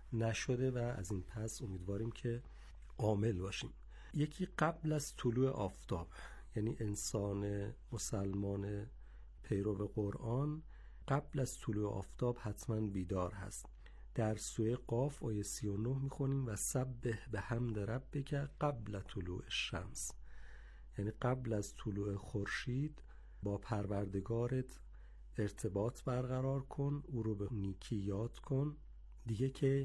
نشده و از این پس امیدواریم که عامل باشیم. یکی قبل از طلوع آفتاب، یعنی انسان مسلمان پیرو قرآن قبل از طلوع آفتاب حتما بیدار هست. در سوره قاف آیه 39 میخونیم و سبح بحمد ربک قبل طلوع الشمس، یعنی قبل از طلوع خورشید با پروردگارت ارتباط برقرار کن، او رو به نیکی یاد کن. دیگه که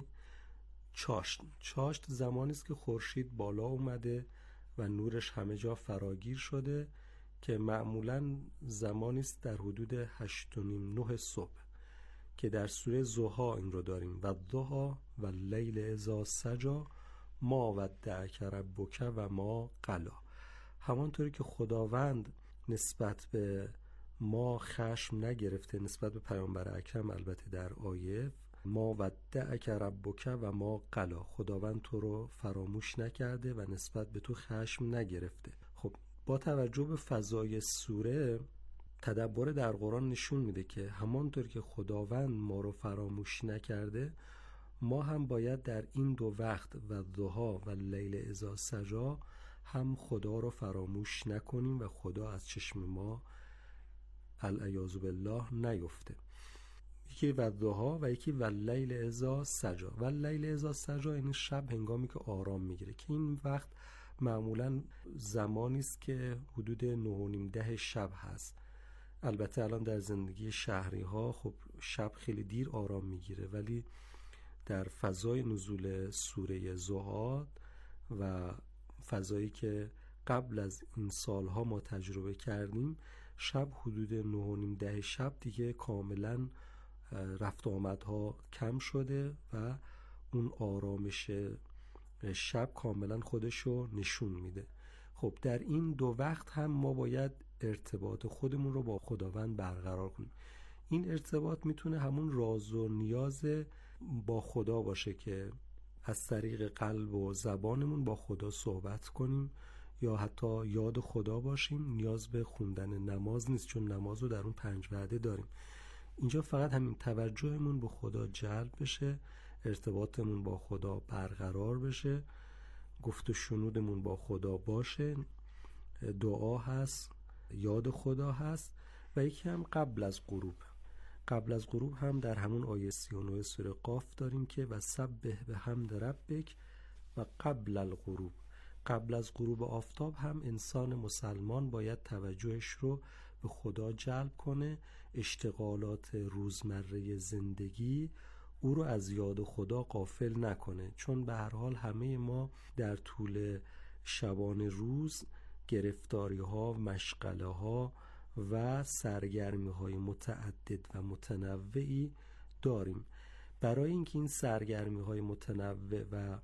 چاشت زمانی است که خورشید بالا اومده و نورش همه جا فراگیر شده که معمولاً زمانی است در حدود 8:30-9 صبح که در سوره ضحی این رو داریم و الضحی و اللیل اذا سجی ما ودعک ربک و ما قلی. همانطوری که خداوند نسبت به ما خشم نگرفته، نسبت به پیامبر اکرم البته در آیه ما ودعک ربک و ما قلی، خداوند تو رو فراموش نکرده و نسبت به تو خشم نگرفته. خب با توجه به فضای سوره، تدبر در قرآن نشون میده که همانطور که خداوند ما رو فراموش نکرده، ما هم باید در این دو وقت و ضحی و اللیل اذا سجی هم خدا رو فراموش نکنیم و خدا از چشم ما العیاذ بالله نیفته. یکی و ضحی و یکی و اللیل اذا سجی. و اللیل اذا سجی یعنی شب هنگامی که آرام میگیره، که این وقت معمولا زمانی است که حدود 9:30 شب هست. البته الان در زندگی شهری ها خب شب خیلی دیر آرام میگیره، ولی در فضای نزول سوره ضحی و فضایی که قبل از این سالها ما تجربه کردیم، شب حدود 9:30 شب دیگه کاملا رفت آمدها کم شده و اون آرامش شب کاملا خودشو نشون میده. خب در این دو وقت هم ما باید ارتباط خودمون رو با خداوند برقرار کنیم. این ارتباط میتونه همون راز و نیاز با خدا باشه که از طریق قلب و زبانمون با خدا صحبت کنیم یا حتی یاد خدا باشیم. نیاز به خوندن نماز نیست، چون نماز رو در اون 5 وعده داریم. اینجا فقط همین توجهمون به خدا جلب بشه، ارتباطمون با خدا برقرار بشه، گفت و شنودمون با خدا باشه، دعا هست، یاد خدا هست. و یکی هم قبل از غروب هم در همون آیه 39 سوره قاف داریم که و سبح بحمد ربک و قبل الغروب. قبل از غروب آفتاب هم انسان مسلمان باید توجهش رو به خدا جلب کنه، اشتغالات روزمره زندگی او رو از یاد خدا غافل نکنه، چون به هر حال همه ما در طول شبانه روز گرفتاری ها، مشغله ها و سرگرمی های متعدد و متنوعی داریم. برای اینکه این سرگرمی های متنوع و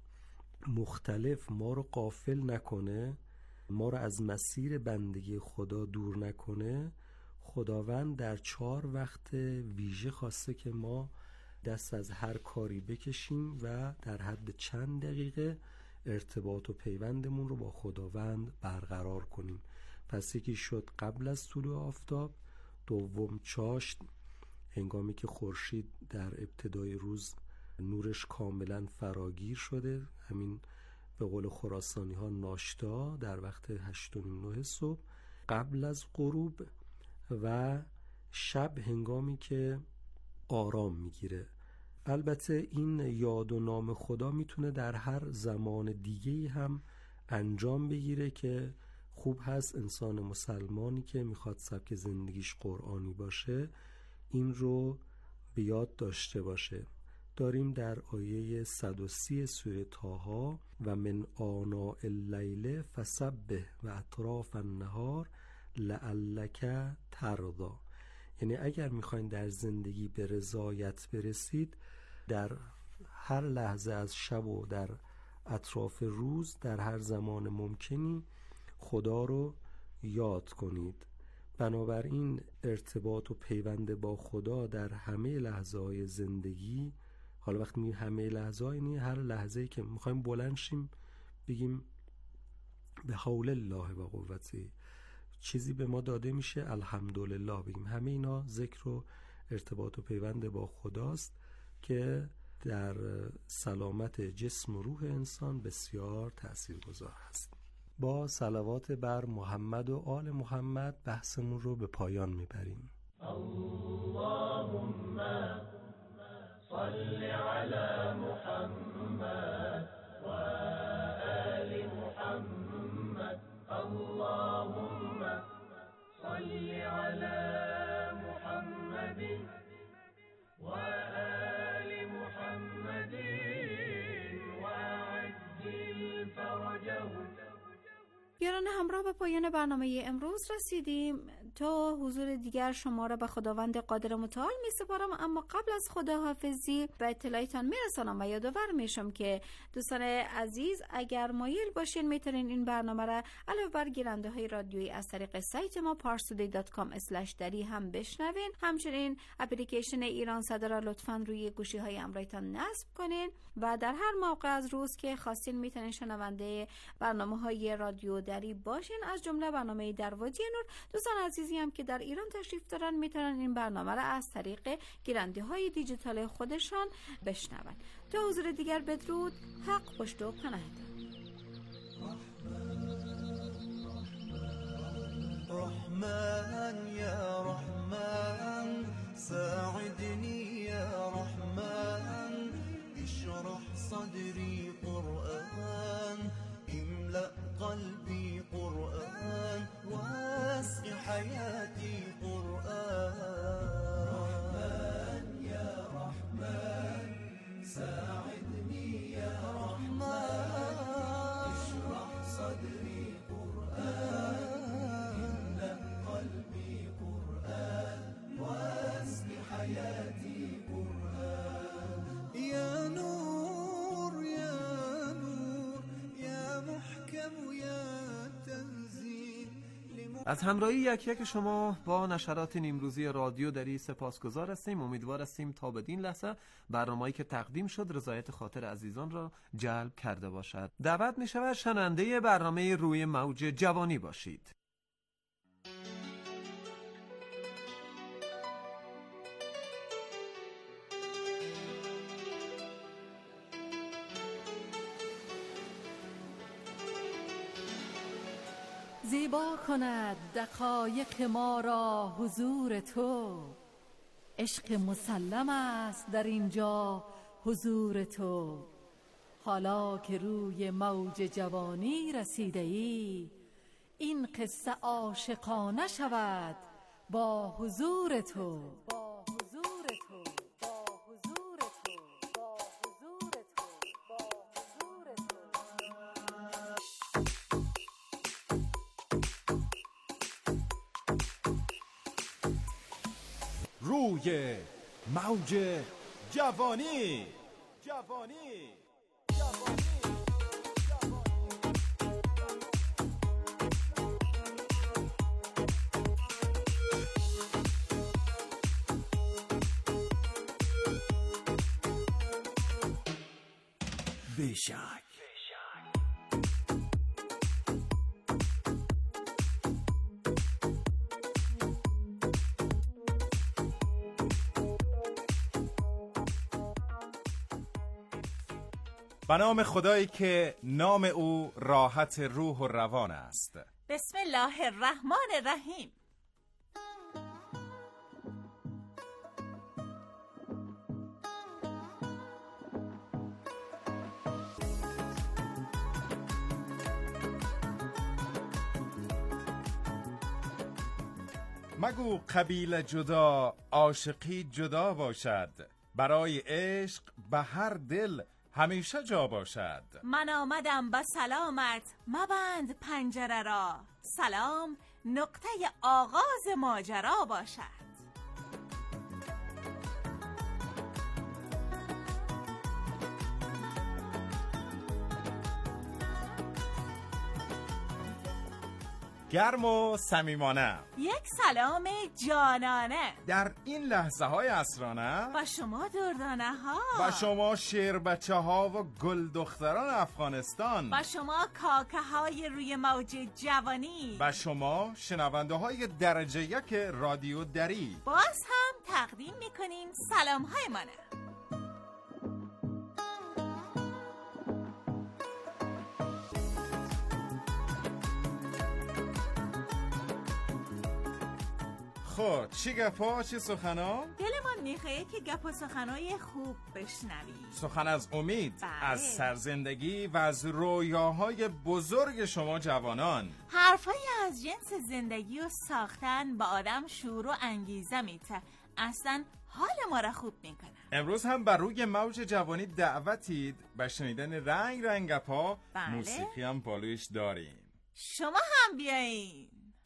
مختلف ما رو غافل نکنه، ما رو از مسیر بندگی خدا دور نکنه، خداوند در 4 وقت ویژه خواسته که ما دست از هر کاری بکشیم و در حد چند دقیقه ارتباط و پیوندمون رو با خداوند برقرار کنیم. پس یکی شد قبل از طلوع آفتاب، دوم چاشت هنگامی که خورشید در ابتدای روز نورش کاملا فراگیر شده، همین به قول خراسانی ها ناشتا در وقت 8:30-9 صبح قبل از غروب، و شب هنگامی که آرام میگیره. البته این یاد و نام خدا میتونه در هر زمان دیگه‌ای هم انجام بگیره که خوب هست انسان مسلمانی که میخواد سبک زندگیش قرآنی باشه این رو به یاد داشته باشه. داریم در آیه 130 سوره طه و من آناء اللیل فسبح و اطراف النهار لعلک ترضی. یعنی اگر میخواین در زندگی به رضایت برسید، در هر لحظه از شب و در اطراف روز در هر زمان ممکنی خدا رو یاد کنید. بنابراین ارتباط و پیوند با خدا در همه لحظه های زندگی، حالا وقتی میگیم همه لحظه ها یعنی هر لحظه‌ای که میخوایم بلند شیم بگیم به حول الله و قوته، چیزی به ما داده میشه الحمدلله بگیم، همه اینا ذکر و ارتباط و پیوند با خداست که در سلامت جسم و روح انسان بسیار تاثیرگذار هست. با صلوات بر محمد و آل محمد بحثمون رو به پایان میبریم. اللهم صل علی محمد و آل محمد. اللهم صل علی محمد و آل محمد و عجل فرجهم. یاران همراه، به پایان برنامه امروز رسیدیم. تا حضور دیگر شما را به خداوند قادر متعال می سپارم، اما قبل از خداحافظی به اطلاعتان می رسانم و یادآور می شم که دوستان عزیز اگر مایل باشین میتونین این برنامه را علاوه بر گیرنده های رادیویی از طریق سایت ما parstoday.com/dari هم بشنوین. همچنین اپلیکیشن ایران صدا را لطفاً روی گوشی های امرایتان نصب کنین و در هر موقع از روز که خواستین میتونین شنونده برنامه های رادیو دری باشین، از جمله برنامه در وادی نور. دوستان عزیزی هم که در ایران تشریف دارن میتونن این برنامه را از طریق گیرنده های دیجیتال خودشان بشنون. تا حضور دیگر بدرود، حق پشت و پناهتان. رحمن یا رحمن ساعدني يا رحمن اشرح صدري قرآن املأ قلبي قرآن واسق حياتي قرآن. رحمن يا رحمن ساعدني يا رحمن اشرح صدري قرآن املأ قلبي قرآن واسق حياتي قرآن. يا نور يا نور يا محكم يا تنزيل. از همراهی یک یک شما با نشرات نیمروزی رادیو دری سپاسگزار هستیم. امیدوار هستیم تا بدین لحظه برنامه‌ای که تقدیم شد رضایت خاطر عزیزان را جلب کرده باشد. دعوت می شود شنونده برنامه روی موج جوانی باشید. زیبا کند دقایق ما را حضور تو، عشق مسلم است در اینجا حضور تو. حالا که روی موج جوانی رسیده ای، این قصه عاشقانه شود با حضور تو. روی موج جوانی. بیشک به نام خدایی که نام او راحت روح و روان است. بسم الله الرحمن الرحیم. مگو قبیله جدا عاشقی جدا باشد، برای عشق به هر دل همیشه جا باشد. من آمدم با سلامت مبند پنجره را، سلام نقطه آغاز ماجرا باشد. گرم و صمیمانه، یک سلام جانانه در این لحظه های عصرانه، با شما دردانه ها، با شما شیر بچه ها و گل دختران افغانستان، با شما کاکه های روی موج جوانی، با شما شنونده های درجه یک رادیو دری. باز هم تقدیم میکنیم سلام های منه. خب چی گپا چی سخنا؟ دلمان میخواه که گپ و سخنای خوب بشنوی. سخن از امید، بله. از سرزندگی و از رویاهای بزرگ شما جوانان. حرفای از جنس زندگی و ساختن با آدم شور و انگیزه میته، اصلا حال ما را خوب میکنه. امروز هم بر روی موج جوانی دعوتید به شنیدن رنگ رنگ گپا. بله. موسیقی هم پالوش داریم. شما هم بیایین.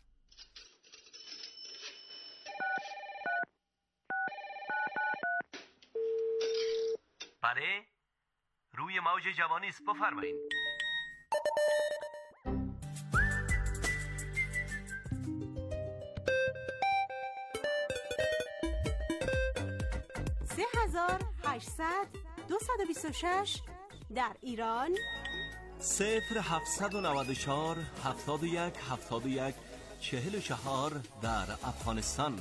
بله، روی موج جوانی است، بفرمایید. در ایران 0794 71 71 44 در افغانستان.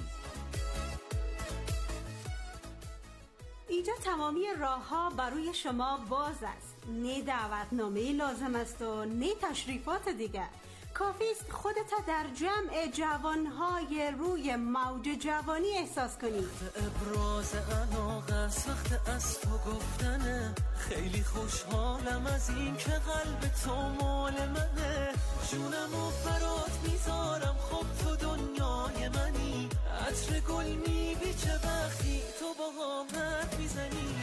اینجا تمامی راه‌ها برای شما باز است. نه دعوتنامه لازم است و نه تشریفات دیگر. کافی است خودت در جمع جوانهای روی موج جوانی احساس کنی. ابراز علاقه است وقت از تو گفتنه، خیلی خوشحالم از این که قلب تو مال منه، جونمو برات میذارم، خب تو دنیای منی، عطر گل میبیچه وقتی تو با هم حرف میزنی.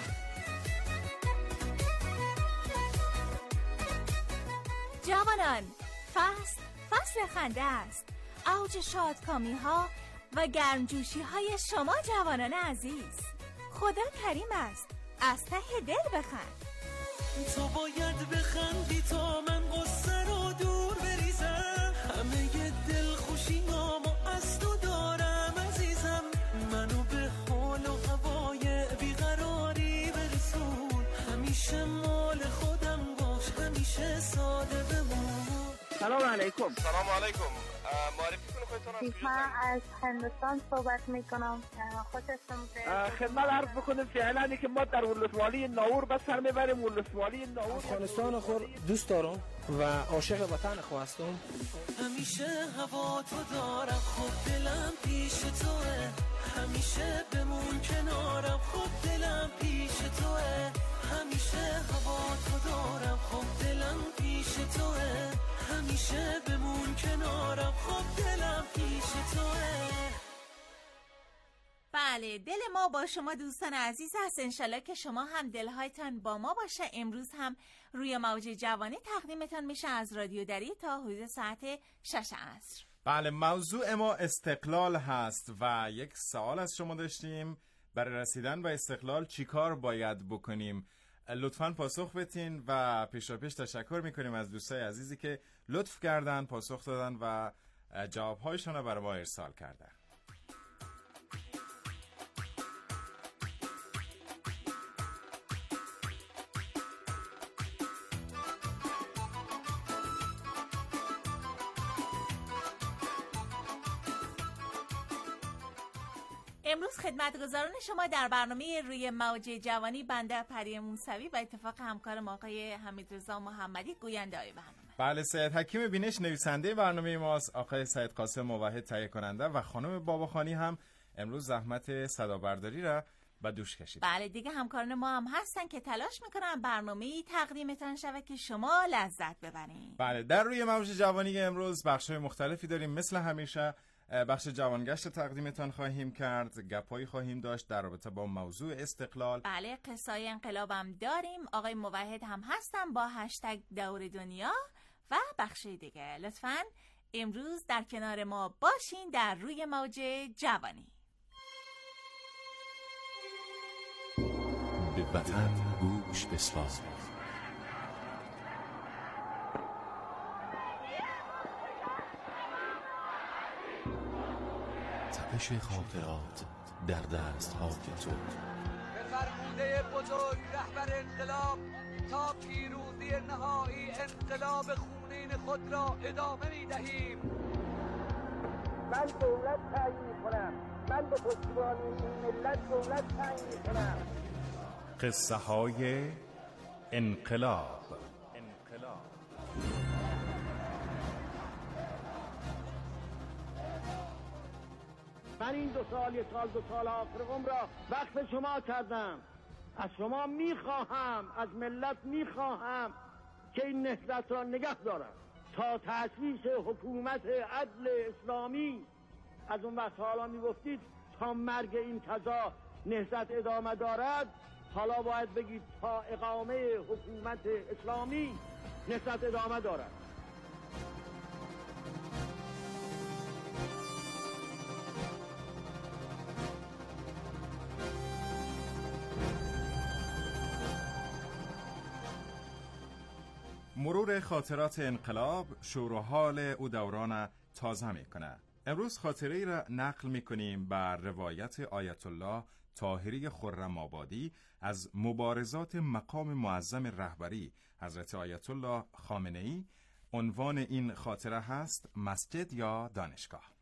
جوانان، فصل خنده است، اوج شادکامی ها و گرمجوشی های شما جوانان عزیز. خدا کریم است، از ته دل بخند. تو باید بخندی تا من قصه رو دور بریزم، همه ی دل خوشی نامو از تو دارم عزیزم، منو به حال و هوای بیقراری برسون، همیشه مال خودم باش، همیشه ساده بمون. سلام علیکم. سلام علیکم. معرفی کنید خودتون. من از هندوستان صحبت میکنم. خوشتون خدمت عرض بکنم فعلا که ما در ولسوالی ناور بس سر میبریم. ولسوالی ناور افغانستان خود دوست دارم و عاشق وطن خو هستم. همیشه هوا تو دارم، خود دلم پیش توه، همیشه بمون کنارم، خود دلم پیش توه، همیشه هوا تو دارم، خود دلم پیش توه، همیشه بمون کنارم، خود دلم پیش توه. بله، دل ما با شما دوستان عزیز هست. انشالله که شما هم دلهایتان با ما باشه. امروز هم روی موج جوانی تقدیمتان میشه از رادیو دری تا حدود ساعت 6 عصر. بله، موضوع ما استقلال هست و یک سوال از شما داشتیم. برای رسیدن به استقلال چی کار باید بکنیم؟ لطفاً پاسخ بدین و پیشاپیش تشکر میکنیم از دوستای عزیزی که لطف کردن، پاسخ دادن و جوابهایشان رو برای ما ارسال کردن. امروز خدمتگزاران شما در برنامه روی موج جوانی بنده پری موسوی و اتفاق همکار ما آقای حمیدرضا محمدی گوینده های برنامه. بله، سید حکیم بینش نویسنده برنامه ماست، آقای سید قاسم موحد تهیه کننده و خانم باباخانی هم امروز زحمت صدابرداری را به دوش کشید. بله دیگه، همکاران ما هم هستن که تلاش میکنن برنامه‌ای تقدیمتان شود که شما لذت ببرین. بله، در روی موج جوانی امروز بخش‌های مختلفی داریم. مثل همیشه بخش جوانگشت تقدیمتان خواهیم کرد، گپایی خواهیم داشت در رابطه با موضوع استقلال. بله، قصه‌های انقلابم داریم. آقای موحد هم هستن با هشتگ دور دنیا و بخش دیگه. لطفاً امروز در کنار ما باشین در روی موج جوانی. به وطن گوش بسپار. تپش خاطرات در دست های تو. به فرموده بزرگ رهبر انقلاب تا پیروزی نهایی انقلاب خونین خود را ادامه می دهیم. من دولت تعیین کنم، من به پشتیبانی این ملت دولت تعیین کنم. قصه های انقلاب. من این 2 سال 1 سال 2 سال آخر عمر را وقف شما کردم. از شما میخواهم، از ملت میخواهم که این نهضت را نگه دارد تا تأسیس حکومت عدل اسلامی. از اون وقت حالا میگفتید تا مرگ این قضا نهضت ادامه دارد، حالا باید بگید تا اقامه حکومت اسلامی نهضت ادامه دارد. مرور خاطرات انقلاب شور و حال او دوران تازه میکنه. امروز خاطره را نقل میکنیم بر روایت آیت الله طاهری خرم آبادی از مبارزات مقام معظم رهبری حضرت آیت الله خامنه‌ای. عنوان این خاطره هست مسجد یا دانشگاه.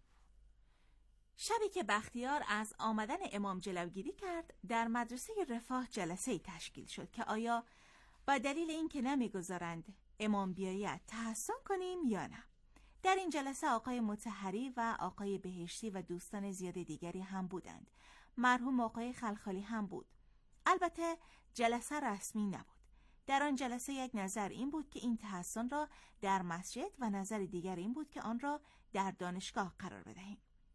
شبی که بختیار از آمدن امام جلوگیری کرد، در مدرسه رفاه جلسه‌ای تشکیل شد که آیا با دلیل اینکه نمیگذارند امام بیاید تحسن کنیم یا نه. در این جلسه آقای مطهری و آقای بهشتی و دوستان زیاد دیگری هم بودند. مرحوم آقای خلخالی هم بود. البته جلسه رسمی نبود. در آن جلسه یک نظر این بود که این تحسن را در مسجد و نظر دیگر این بود که آن را در دانشگاه قرار بدهیم.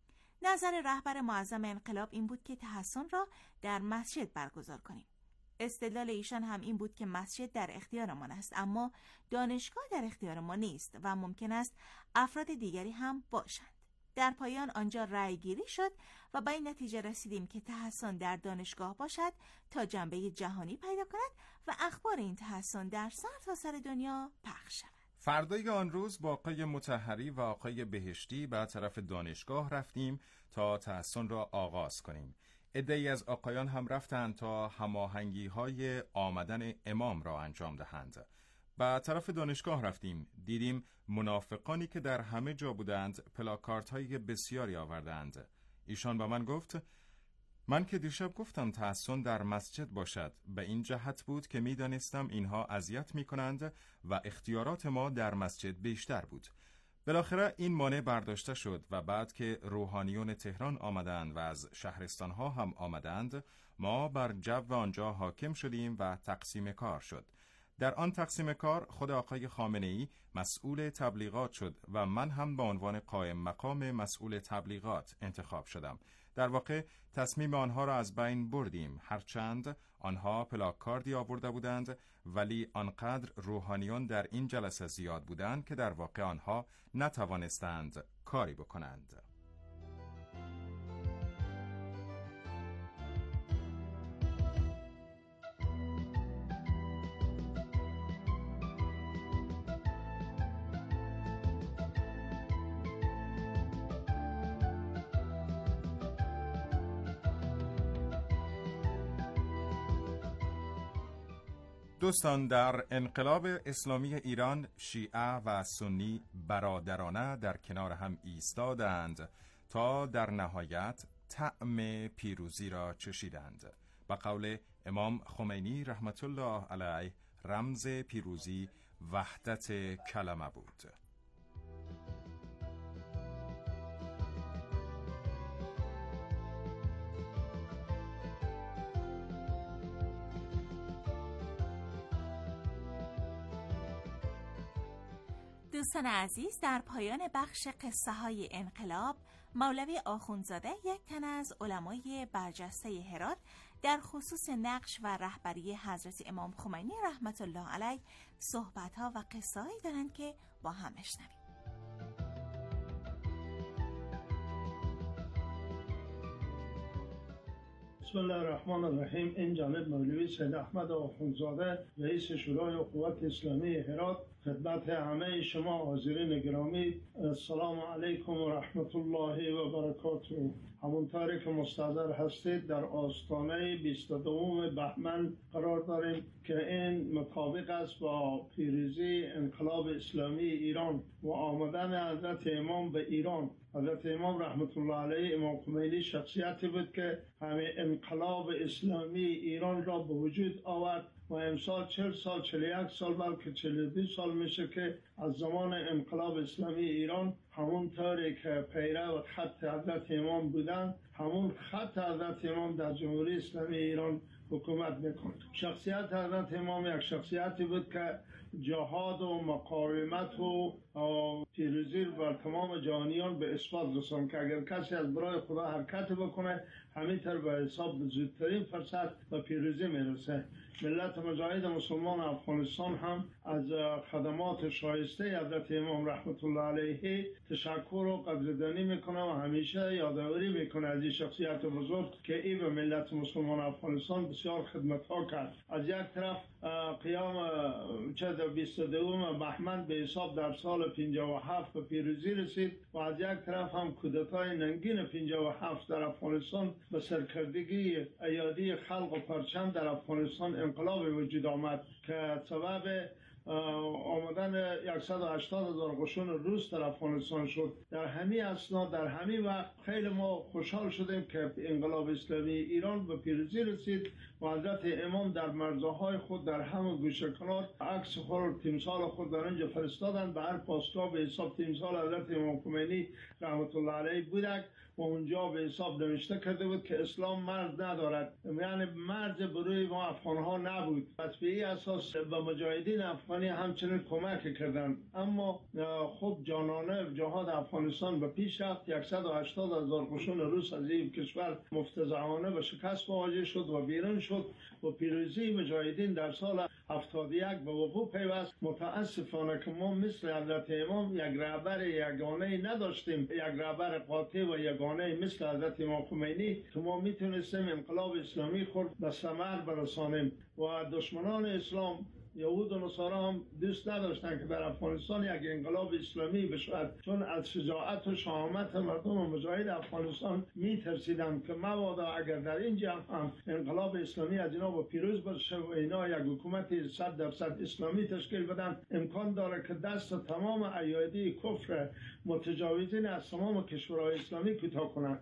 نظر رهبر معظم انقلاب این بود که تحسن را در مسجد برگزار کنیم. استدلال ایشان هم این بود که مسجد در اختیارمان است، اما دانشگاه در اختیار ما نیست و ممکن است افراد دیگری هم باشند. در پایان آنجا رأی گیری شد و به این نتیجه رسیدیم که تحسن در دانشگاه باشد تا جنبه جهانی پیدا کند و اخبار این تحسن در سرتاسر دنیا پخش شود. فردای آن روز با آقای مطهری و آقای بهشتی به طرف دانشگاه رفتیم تا تحسن را آغاز کنیم. عده‌ای از آقایان هم رفتند تا هماهنگی‌های آمدن امام را انجام دهند. به طرف دانشگاه رفتیم. دیدیم منافقانی که در همه جا بودند پلاکاردهای بسیاری آوردند. ایشان به من گفت من که دیشب گفتم تحسن در مسجد باشد، به این جهت بود که می دانستم اینها اذیت می کنند و اختیارات ما در مسجد بیشتر بود. بالاخره این مانع برداشته شد و بعد که روحانیون تهران آمدند و از شهرستانها هم آمدند، ما بر جو آنجا حاکم شدیم و تقسیم کار شد. در آن تقسیم کار خود آقای خامنه‌ای مسئول تبلیغات شد و من هم به عنوان قائم مقام مسئول تبلیغات انتخاب شدم. در واقع تصمیم آنها را از بین بردیم، هرچند آنها پلاکاردی آورده بودند، ولی آنقدر روحانیون در این جلسه زیاد بودند که در واقع آنها نتوانستند کاری بکنند. دوستان، در انقلاب اسلامی ایران شیعه و سنی برادرانه در کنار هم ایستادند تا در نهایت طعم پیروزی را چشیدند. به قول امام خمینی رحمت الله علیه رمز پیروزی وحدت کلمه بود. دوستان عزیز، در پایان بخش قصه های انقلاب، مولوی آخوندزاده، یک تن از علمای برجسته هرات، در خصوص نقش و رهبری حضرت امام خمینی رحمت الله علیه صحبت ها و قصه هایی دارند که با هم بشنویم. بسم الله الرحمن الرحیم. این جانب مولوی سید احمد آخوندزاده، رئیس شورای قوت اسلامی هرات، خدمت همه شما حاضرین گرامی السلام علیکم و رحمت الله و برکاته. همونطوری که مستحضر هستید در آستانه 22 بهمن قرار داریم که این مطابق است با پیروزی انقلاب اسلامی ایران و آمدن حضرت امام به ایران. حضرت امام رحمت الله علیه، امام خمینی، شخصیتی بود که همه انقلاب اسلامی ایران را به وجود آورد و امسال 40 سال 41 سال بلکه 42 سال میشه که از زمان انقلاب اسلامی ایران همون طوری که پیرو خط حضرت امام بودن همون خط حضرت امام در جمهوری اسلامی ایران حکومت میکنه. شخصیت حضرت امام یک شخصیتی بود که جهاد و مقاومت و پیروزی بر تمام جهانیان به اثبات رساند که اگر کسی از برای خدا حرکت بکنه همینطور به حساب زودترین فرصت و پیروزی میرسه. ملت مجاهد مسلمان افغانستان هم از خدمات شایسته حضرت امام رحمت الله علیه تشکر و قدردانی میکنه و همیشه یادآوری میکنه از این شخصیت بزرگ که این به ملت مسلمان افغانستان بسیار خدمت ها کرد. از یک طرف قیام 22 بهمن به حساب در سال 57 به پیروزی رسید و از یک طرف هم کودتای ننگین 57 در افغانستان به سرکردگی ایادی خلق و پرچم در افغانستان انقلاب وجود آمد که سبب آمدن 180,000 قشون روس در افغانستان شد. در همین اسنا در همین وقت خیلی ما خوشحال شدیم که انقلاب اسلامی ایران به پیروزی رسید و حضرت امام در مرزهای خود در همه گوشه کنار عکس خود تمثال خود در اینجا فرستادن. به هر پاسگاه به حساب تمثال حضرت امام خمینی رحمت الله علیه بودک و اونجا به حساب نوشته کرده بود که اسلام مرز ندارد، یعنی مرز بروی ما افغان ها نبود. پس به این اساس به مجاهدین افغانی همچنین کمک کردند. اما خب جانانه جهاد افغانستان به پیش رفت. 180,000 قشون روس از این کشور مفتضحانه به شکست مواجه شد و بیرون شد و پیروزی مجاهدین در سال 71 به وقوع پیوست. متاسفانه که ما مثل حضرت امام یک رهبر یگانه نداشتیم، یک رهبر قاطع و یگانه مثل حضرت امام خمینی که ما میتونستیم انقلاب اسلامی خود به ثمر برسانیم و دشمنان اسلام یهود و نصارا هم دوست نداشتن که در افغانستان یک انقلاب اسلامی بشود، چون از شجاعت و شهامت مردم مجاهد افغانستان میترسیدن که مبادا اگر در اینجا هم انقلاب اسلامی از اینا با پیروز بشه و اینا یک حکومت 100% اسلامی تشکیل بدن، امکان داره که دست تمام ایادی کفر متجاوزین از تمام کشورهای اسلامی کوتاه کنند.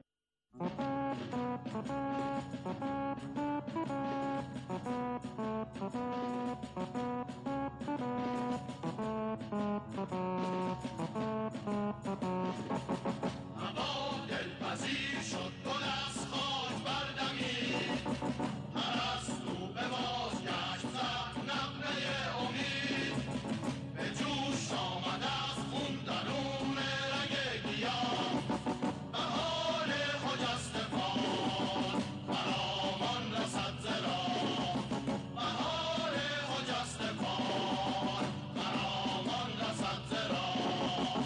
هوا دلپذیر شد گل از خاک بردمید، پرستو به بازگشت زد نغمه امید، به جوش آمد از خون درون رگ گیاه، بهار خجستگان فرامان رسد ز راه، بهار خجستگان فرامان رسد ز راه.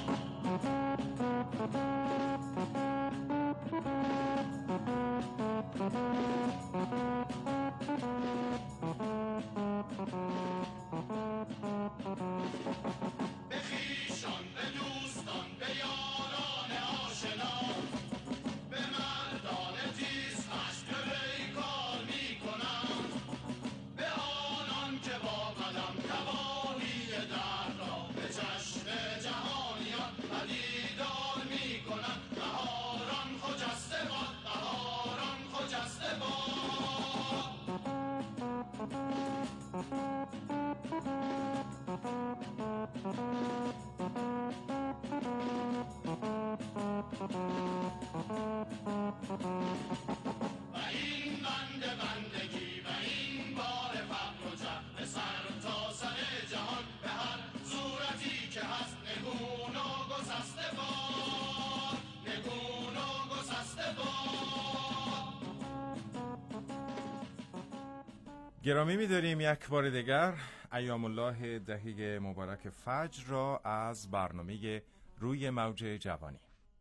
به خویشان، به دوستان، به یاران آشنا، به مردان تیز خشم پیکار می کنند، به آنان که با قدم تباهی در را به چشم جهانیان پدیدار می کنند. بهاران خجسته باد، بهاران خجسته باد. و این بندگی و این بار فقر و جهل به سر تا سر جهان به هر صورتی که هست نگون و گسسته باد، نگون و گسسته باد. گرامی می‌داریم یک بار دیگر ایام الله دهه مبارک فجر را از برنامه روی موج جوانی.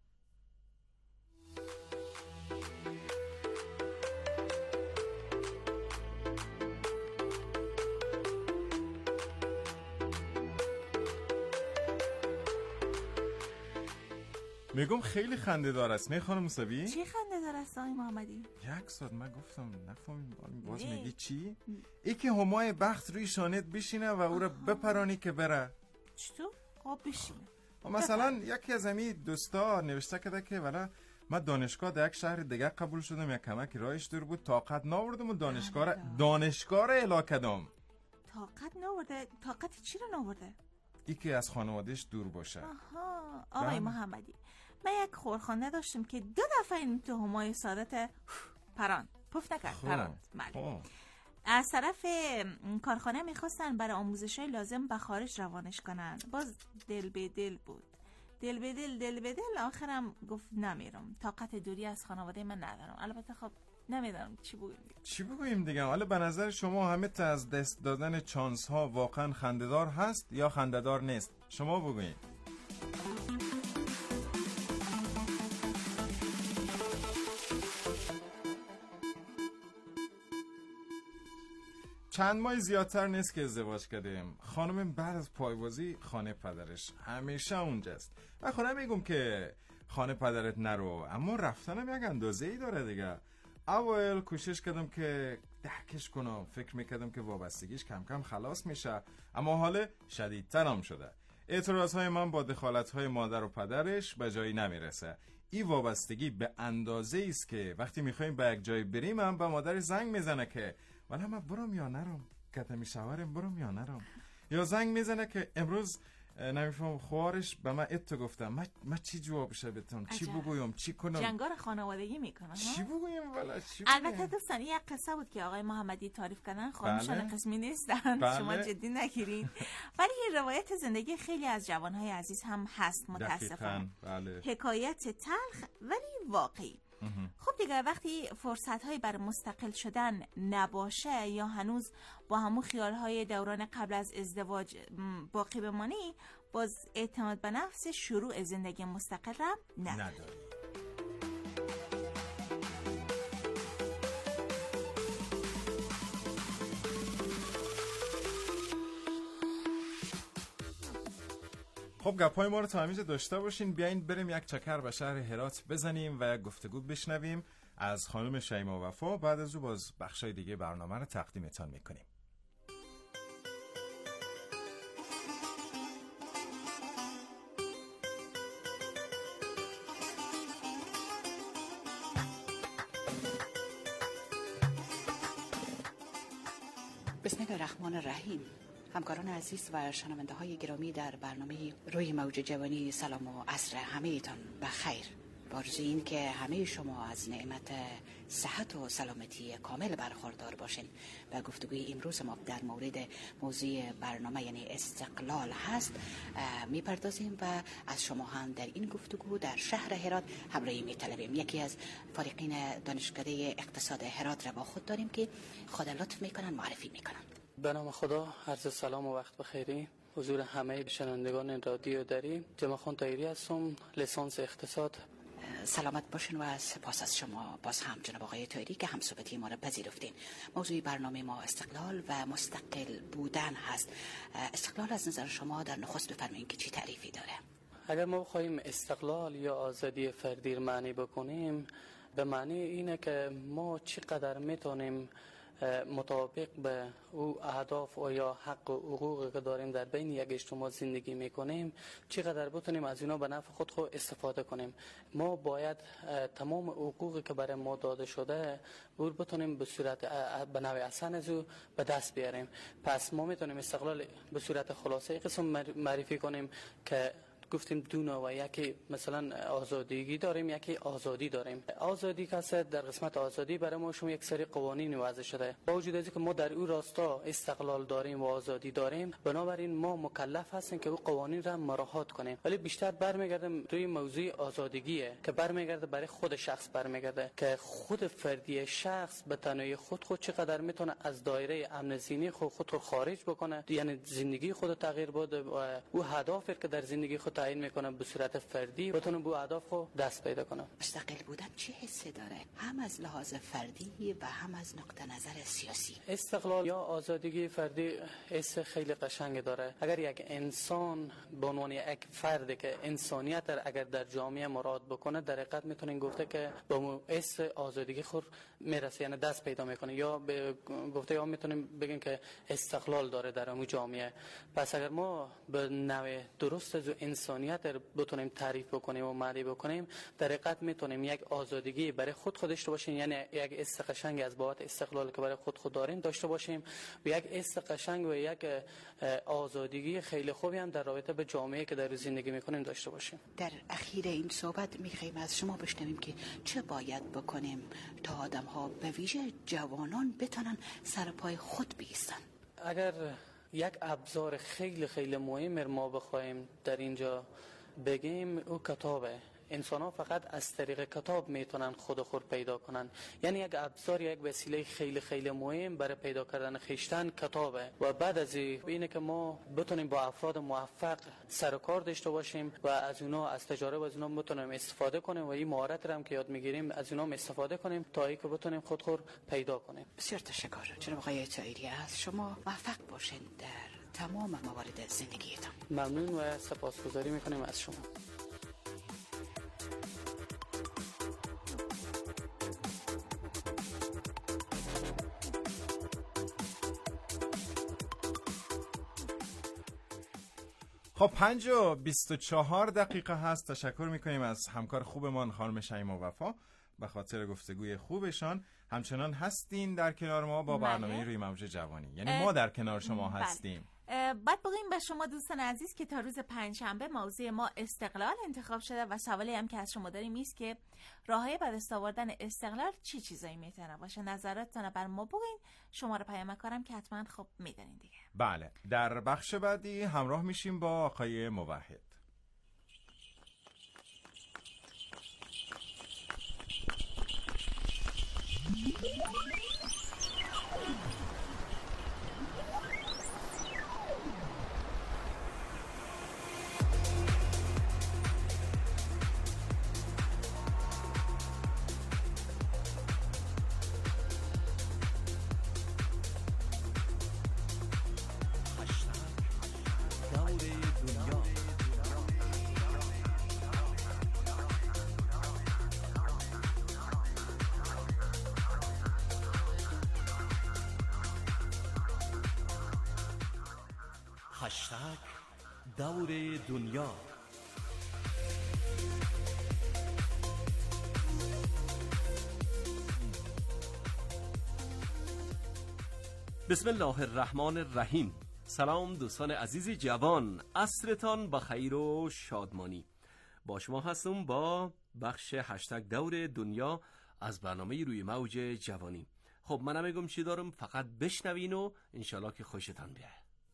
میگم خیلی خنده دار است. نه خانم موسوی؟ چی خنده دار است آقای محمدی؟ یک ساعت من گفتم نفهمیم باز میگی چی؟ ای که همای بخت روی شانت بشینه و او را بپرانی که بره. چطور؟ خب بشینه. مثلا یکی از امی دوستا نوشته کرده که والا من دانشگاه در یک شهر دیگه قبول شدم، یک کمک رایش دور بود، طاقت ناوردم و دانشگاه را الا کدم. طاقت نورده. طاقت چی رو نورده؟ یکی از خانوادهش دور باشه. آها آقای محمدی، من یک خورخانده داشتم که 2 دفعه این تهمای سادت پران پف نکرد. پران از طرف کارخانه میخواستن برای آموزش‌های لازم به خارج روانش کنن. باز دل به دل بود، دل به دل آخرم گفت نمیرم، طاقت دوری از خانواده من ندارم. البته خب نمیدونم چی بگوییم دیگه. حالا به نظر شما همه تا از دست دادن چانس ها واقعا خنده‌دار هست یا خنده‌دار نیست؟ شما بگویید. چند ماه زیادتر نیست که ازدواج کردیم. خانم بعد از پایوازی خانه پدرش همیشه اونجاست. من خودم میگم که خانه پدرت نرو، اما رفتنم یک اندازه‌ای داره دیگه. اول کوشش کردم که درکش کنم، فکر میکردم که وابستگیش کم کم خلاص میشه، اما حال شدیدتر هم شده. اعتراضهای من با دخالتهای مادر و پدرش به جایی نمیرسه. این وابستگی به اندازه است که وقتی میخوایم به یک جای بریم هم به مادر زنگ میزنه که ولی من برم یا نرم، کتمی شوارم برم یا نرم، یا زنگ میزنه که امروز نمیفهم خوارش به من اتو گفتم، من چی جوابشه بتونم، چی بگویم، چی کنم. جنگار خانوادگی میکنن. چی بگویم والا چی بگویم؟ البته دوستان یک قصه بود که آقای محمدی تعریف کردن، خانوشان قسمی نیستن. شما جدی نگیرین. ولی این روایت زندگی خیلی از جوانهای عزیز هم هست متاسفانه. حکایت تلخ ولی واقعی. خب دیگه وقتی فرصت‌هایی برای مستقل شدن نباشه یا هنوز با همون خیال‌های دوران قبل از ازدواج باقی بمانی، باز اعتماد به نفس شروع زندگی مستقل را نداری. خب گپای ما رو تا همیشه داشته باشین. بیاین بریم یک چکر به شهر هرات بزنیم و یک گفتگو بشنویم از خانم شیما وفا. بعد از او باز بخشای دیگه برنامه رو تقدیمتان میکنیم. بسم الله الرحمن الرحیم. همکاران عزیز و شنونده های گرامی، در برنامه روی موج جوانی سلام و عصر همه ایتان بخیر. آرزوی این که همه شما از نعمت صحت و سلامتی کامل برخوردار باشین. و گفتگوی امروز ما در مورد موضوع برنامه یعنی استقلال هست میپردازیم و از شما هم در این گفتگو در شهر هرات همراهی میطلبیم. یکی از فارغین دانشکده اقتصاد هرات را با خود داریم که خدا لطف میکنن معرفی میکنن. به نام خدا، عرض سلام و وقت بخیری حضور همه شنوندگان رادیو دری. جمعخان طاهری هستم، لیسانس اقتصاد. سلامت باشین و سپاس از شما باز هم جناب آقای طاهری که همصحبتی ما را پذیرفتین. موضوع برنامه ما استقلال و مستقل بودن هست. استقلال از نظر شما در نخست بفرمایید که چی تعریفی داره؟ اگر ما بخوایم استقلال یا آزادی فردی معنی بکنیم، به معنی اینه که ما چقدر میتونیم مطابق به او اهداف و یا حق و حقوقی که داریم در بین یک اجتماع زندگی میکنیم، چقدر بتونیم از اینا به نفع خود استفاده کنیم. ما باید تمام حقوقی که برای ما داده شده بتونیم به صورت به نوع احسن از او به دست بیاریم. پس ما میتونیم استقلال به صورت خلاصه قسم معرفی کنیم که گفتیم دو نوع، یکی مثلا آزادگی داریم، یکی آزادی داریم. آزادی که در قسمت آزادی برای ما شما یک سری قوانین وضع شده. با وجود از که ما در اون راستا استقلال داریم و آزادی داریم، بنابراین ما مکلف هستیم که او قوانین را مراعات کنیم. ولی بیشتر برمیگردیم روی موضوع آزادگیه که برمیگرده برای خود شخص، برمیگرده که خود فردی شخص به تنهایی خود چقدر میتونه از دایره امن ذهنی خود رو خارج بکنه، یعنی زندگی خود تغییر بده و او هدفی که در زندگی خود تعیین میکنه به صورت فردی بتونه به اهداف رو دست پیدا کنه. مستقل بودن چه حسی داره؟ هم از لحاظ فردی و هم از نقطه نظر سیاسی. استقلال یا آزادگی فردی حس خیلی قشنگ داره. اگر یک انسان به عنوان یک فرد که انسانیت اگر در جامعه مراد بکنه، در حقیقت میتونین گفته که به حس آزادگی خود میرسه، یعنی دست پیدا میکنه، یا به گفته یا میتونیم بگیم که استقلال داره در اون جامعه. پس اگر ما به نوع درست از انسانیت رو بتونیم تعریف بکنیم و معنی بکنیم، در حقیقت میتونیم یک آزادگی برای خود داشته باشیم، یعنی یک حس قشنگ از بابت استقلال که برای خود داریم داشته باشیم و یک حس قشنگ و یک آزادگی خیلی خوبی هم در رابطه به جامعه که در زندگی میکنیم داشته باشیم. در اخیر این صحبت میخوایم از شما بشنویم که چه باید بکنیم تا آدم ها به ویژه جوانان بتونن سر پای خود بیستن. اگر یک ابزار خیلی خیلی مهم ما بخوایم در اینجا بگیم، او کتابه. انسان ها فقط از طریق کتاب میتونن خود پیدا کنن، یعنی یک ابزار، یک وسیله خیلی خیلی مهم برای پیدا کردن خویشتن کتابه. و بعد از اینه که ما بتونیم با افراد موفق سر و کار داشته باشیم و از اونا، از تجارب از اونا بتونیم استفاده کنیم و این مهارت رو هم که یاد میگیریم از اونا استفاده کنیم تا اینکه بتونیم خود پیدا کنیم. بسیار تشکر جناب آقای طاهری، از شما موفق باشین در تمام موارد زندگیتان. ممنون و سپاسگزاری میکنیم از شما. خب 5:24 هست. تشکر میکنیم از همکار خوبمان خانم شیما وفا به خاطر گفتگوی خوبشان. همچنان هستین در کنار ما با برنامه روی موج جوانی، یعنی ما در کنار شما هستیم. بعد بگیم به شما دوستان عزیز که تا روز پنجشنبه موضوع ما استقلال انتخاب شده و سوالی هم که از شما داریم ایست که راههای به دست آوردن استقلال چی چیزایی میتونه باشه. نظراتتون بر ما بگین. شما رو پیام کارم که حتما خب میدونین دیگه. بله، در بخش بعدی همراه میشیم با آقای موحد. هشتگ دور دنیا. بسم الله الرحمن الرحیم. سلام دوستان عزیز جوان، عصرتان بخیر و شادمانی. با شما هستم با بخش هشتگ دور دنیا از برنامه روی موج جوانی. خب من نمیگم چی دارم، فقط بشنوین و انشالله که خوشتان بیاد.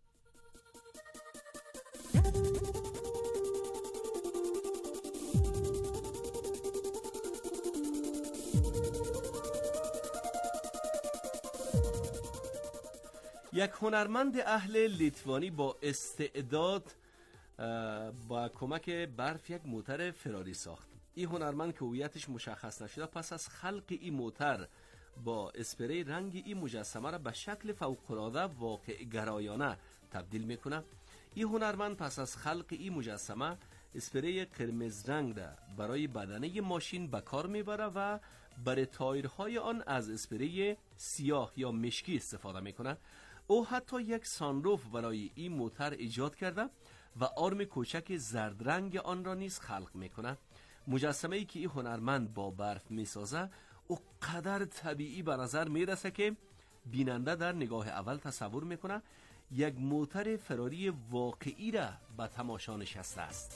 یک هنرمند اهل لیتوانی با استعداد با کمک برف یک موتر فراری ساخت. این هنرمند که هویتش مشخص نشده پس از خلق این موتر با اسپری رنگ این مجسمه را به شکل فوق‌العاده واقع گرایانه تبدیل میکنه. این هنرمند پس از خلق این مجسمه اسپری قرمز رنگ را برای بدنه ماشین به کار میبره و برای تایرهای آن از اسپری سیاه یا مشکی استفاده میکنه. او حتی یک سانروف برای این موتر ایجاد کرده و آرم کوچک زرد رنگ آن را نیز خلق میکنه. مجسمه ای که این هنرمند با برف میسازه او قدر طبیعی به نظر میرسه که بیننده در نگاه اول تصور میکنه یک موتر فراری واقعی را به تماشا نشسته است.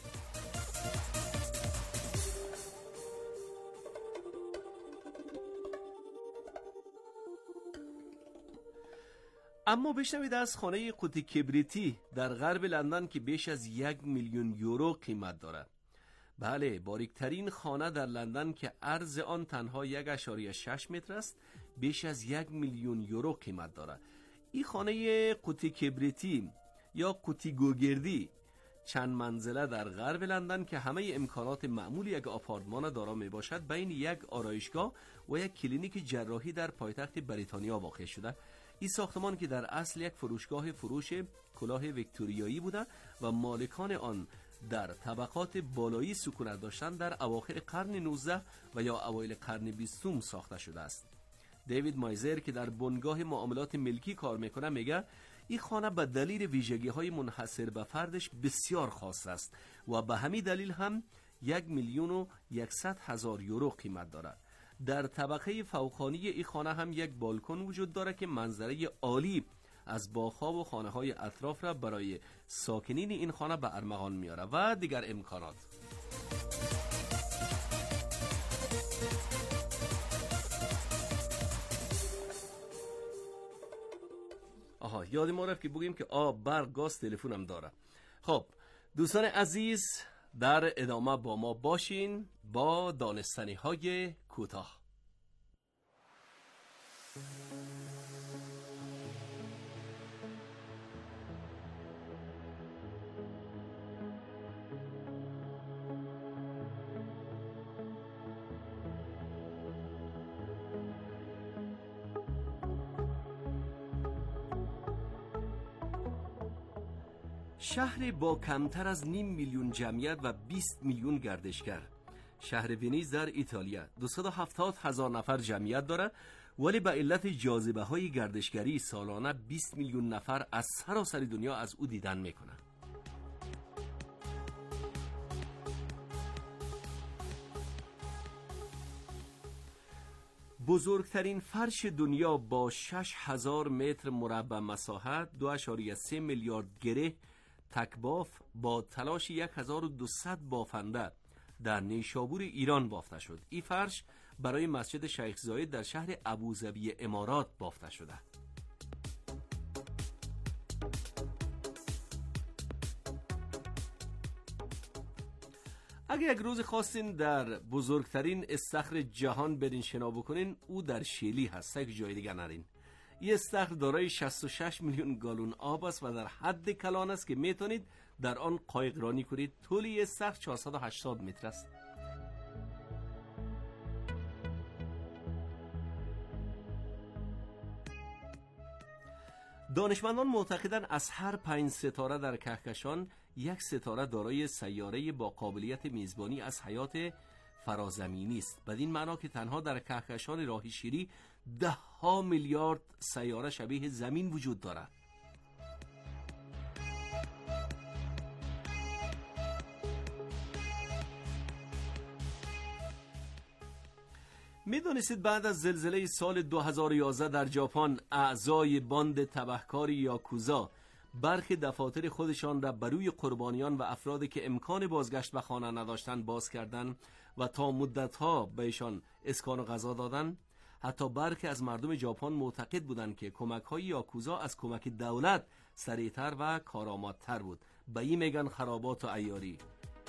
اما بشنوید از خانه قوطی کبریتی در غرب لندن که بیش از 1 میلیون یورو قیمت دارد. بله، باریکترین خانه در لندن که عرض آن تنها 1.6 متر است بیش از 1 میلیون یورو قیمت دارد. این خانه قوطی کبریتی یا قوطی گوگردی چند منزله در غرب لندن که همه امکانات معمول یک آپارتمان دارا می باشد، بین یک آرایشگاه و یک کلینیک جراحی در پایتخت بریتانیا واقع شده. این ساختمان که در اصل یک فروشگاه فروش کلاه ویکتوریایی بوده و مالکان آن در طبقات بالایی سکونت داشتند، در اواخر قرن 19 و یا اوایل قرن 20 ساخته شده است. دیوید مایزر که در بنگاه معاملات ملکی کار میکنه میگه این خانه به دلیل ویژگی‌های منحصر به فردش بسیار خاص است و به همین دلیل هم 1,100,000 یورو قیمت دارد. در طبقه فوقانی این خانه هم یک بالکن وجود دارد که منظره عالی از باغ‌ها و خانه‌های اطراف را برای ساکنین این خانه به ارمغان میاره و دیگر امکانات. یاد ما رفت که بگیم که آب، برق، گاز، تلفن هم داره. خب دوستان عزیز، در ادامه با ما باشین با دانستنی های کوتاه. شهر با کمتر از 500,000 جمعیت و 20 میلیون گردشگر. شهر ونیز در ایتالیا 270,000 نفر جمعیت دارد، ولی به علت جاذبه های گردشگری سالانه 20 میلیون نفر از سراسر دنیا از او دیدن میکنند. بزرگترین فرش دنیا با 6,000 متر مربع مساحت، 2.3 میلیارد گره تکباف با تلاش 1200 بافنده در نیشابور ایران بافته شد. این فرش برای مسجد شیخ زاید در شهر ابوظبی امارات بافته شده. اگر یک روز خواستین در بزرگترین استخر جهان برین شنا بکنین، او در شیلی هست، یک جای دیگه نرین. این استخر دارای 66 میلیون گالون آب است و در حد کلان است که میتونید در آن قایقرانی کنید. طول این استخر 480 متر است. دانشمندان معتقدند از هر 5 ستاره در کهکشان، یک ستاره دارای سیاره با قابلیت میزبانی از حیات فرازمینی است. بدین معنا که تنها در کهکشان راه شیری 10 میلیارد سیاره شبیه زمین وجود دارد. میدونستید بعد از زلزله سال 2011 در ژاپن، اعضای باند تبهکار یاکوزا برخی دفاتر خودشان را بروی قربانیان و افرادی که امکان بازگشت به خانه نداشتند باز کردند و تا مدتها بهشان اسکان و غذا دادند. حتی برخی از مردم ژاپن معتقد بودند که کمک‌های یاکوزا از کمک دولت سریعتر و کارآمدتر بود. به این میگن خرابات و عیاری.